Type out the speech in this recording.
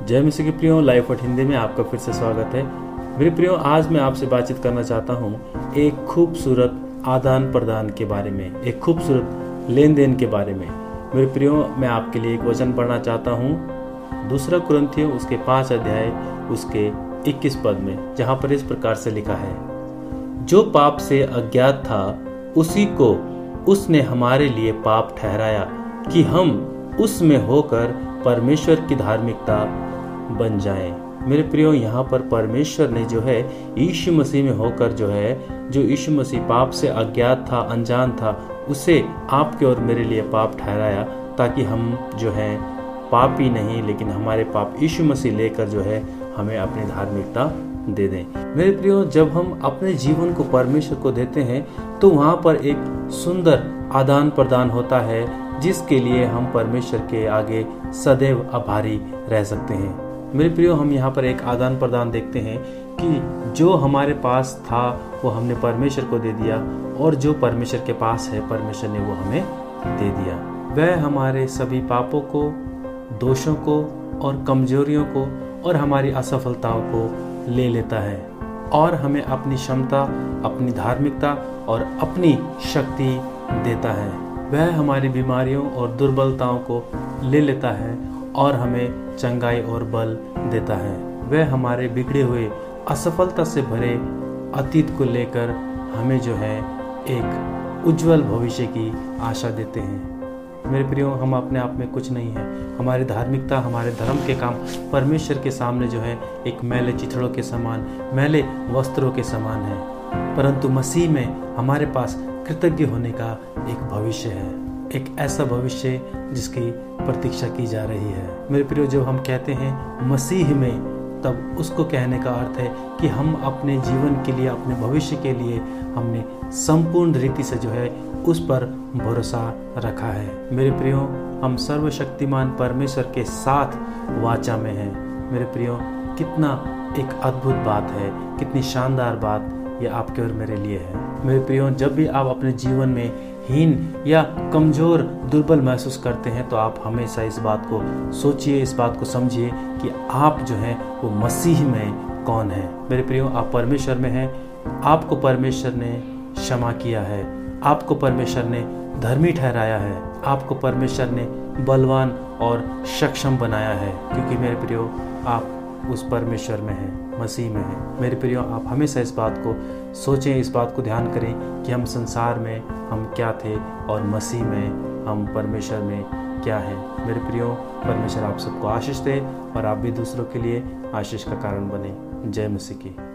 जय मसीह के प्रियो, लाइफ और हिंदी में आपका फिर से स्वागत है। मेरे प्रियो, आज मैं आपसे बातचीत करना चाहता हूँ एक खूबसूरत आदान प्रदान के बारे में, एक खूबसूरत लेन देन के बारे में। मेरे प्रियो, मैं आपके लिए एक वचन पढ़ना चाहता हूँ, दूसरा कुरिन्थियों उसके 5 अध्याय उसके 21 पद में, जहाँ पर इस प्रकार से लिखा है, जो पाप से अज्ञात था उसी को उसने हमारे लिए पाप ठहराया कि हम उसमें होकर परमेश्वर की धार्मिकता बन जाएं। मेरे प्रियो, यहाँ पर परमेश्वर ने जो है यीशु मसीह में होकर जो यीशु मसीह पाप से अज्ञात था, अनजान था, उसे आपके और मेरे लिए पाप ठहराया, ताकि हम जो है पापी नहीं, लेकिन हमारे पाप यीशु मसीह लेकर जो है हमें अपनी धार्मिकता दे दें। मेरे प्रियो, जब हम अपने जीवन को परमेश्वर को देते हैं तो वहाँ पर एक सुंदर आदान प्रदान होता है, जिसके लिए हम परमेश्वर के आगे सदैव आभारी रह सकते हैं। मेरे प्रियो, हम यहाँ पर एक आदान प्रदान देखते हैं कि जो हमारे पास था वो हमने परमेश्वर को दे दिया, और जो परमेश्वर के पास है परमेश्वर ने वो हमें दे दिया। वह हमारे सभी पापों को, दोषों को और कमजोरियों को और हमारी असफलताओं को ले लेता है और हमें अपनी क्षमता, अपनी धार्मिकता और अपनी शक्ति देता है। वह हमारी बीमारियों और दुर्बलताओं को ले लेता है और हमें चंगाई और बल देता है। वह हमारे बिगड़े हुए, असफलता से भरे अतीत को लेकर हमें जो है एक उज्जवल भविष्य की आशा देते हैं। मेरे प्रियो, हम अपने आप में कुछ नहीं है। हमारी धार्मिकता, हमारे धर्म के काम परमेश्वर के सामने जो है एक मैले चिथड़ों के समान, मैले वस्त्रों के समान है। परंतु मसीह में हमारे पास कृतज्ञ होने का एक भविष्य है, एक ऐसा भविष्य जिसकी प्रतीक्षा की जा रही है। मेरे प्रियो, जब हम कहते हैं मसीह में, तब उसको कहने का अर्थ है कि हम अपने जीवन के लिए, अपने भविष्य के लिए हमने संपूर्ण रीति से जो है उस पर भरोसा रखा है। मेरे प्रियो, हम सर्वशक्तिमान परमेश्वर के साथ वाचा में हैं। मेरे प्रियो, कितना एक अद्भुत बात है, कितनी शानदार बात ये आपके और मेरे लिए है। मेरे प्रियो, जब भी आप अपने जीवन में हीन या कमजोर, दुर्बल महसूस करते हैं तो आप हमेशा इस बात को सोचिए, इस बात को समझिए कि आप जो हैं वो मसीह में कौन है। मेरे प्रियो, आप परमेश्वर में हैं। आपको परमेश्वर ने क्षमा किया है, आपको परमेश्वर ने धर्मी ठहराया है, आपको परमेश्वर ने बलवान और सक्षम बनाया है, क्योंकि मेरे प्रियो आप उस परमेश्वर में हैं, मसीह में हैं। मेरे प्रियो, आप हमेशा इस बात को सोचें, इस बात को ध्यान करें कि हम संसार में हम क्या थे और मसीह में हम परमेश्वर में क्या हैं। मेरे प्रियो, परमेश्वर आप सबको आशीष दे और आप भी दूसरों के लिए आशीष का कारण बने। जय मसीह की।